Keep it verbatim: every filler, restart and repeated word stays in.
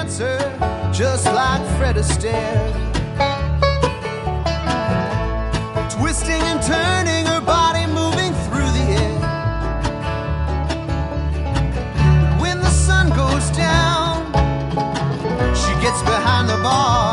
dancer, just like Fred Astaire. Twisting and turning, her body moving through the air. But when the sun goes down, she gets behind the bar